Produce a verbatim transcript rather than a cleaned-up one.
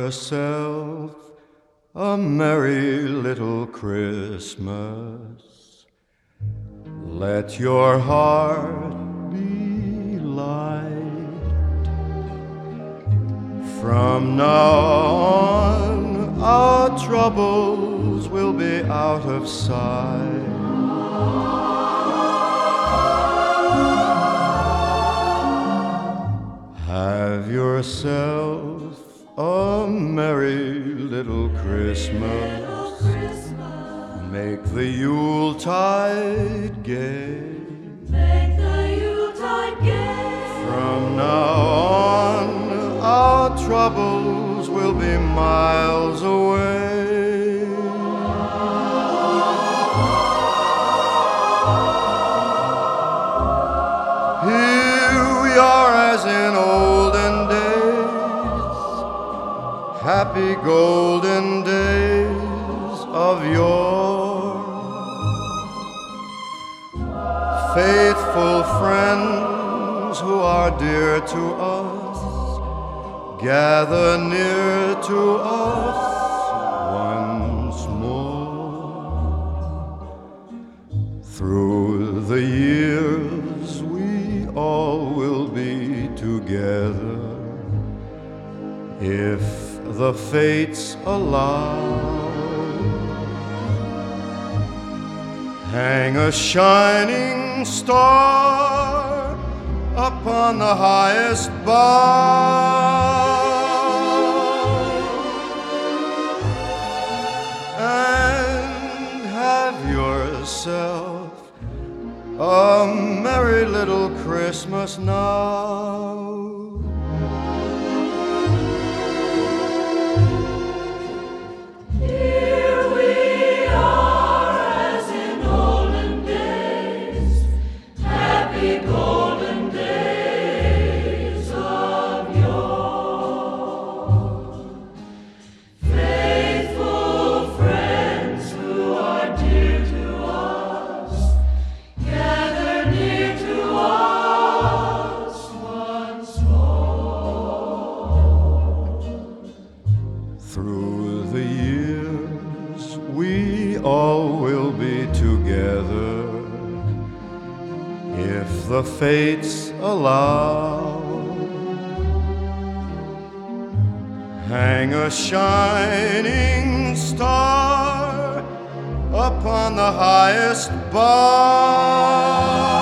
yourself a merry little Christmas. Let your heart be light. From now on, our troubles will be out of sight. Have yourself a merry little Christmas. Make the Yuletide gay. Make the Yuletide gay. From now on, our troubles will be miles away. Here we are as in olden days, happy golden days of yore. Faithful friends who are dear to us, gather near to us once more. Through the years we all will be together, if the fates allow. Hang a shining star upon the highest bough, and have yourself a merry little Christmas now. Through the years, we all will be together, if the fates allow. Hang a shining star upon the highest bough.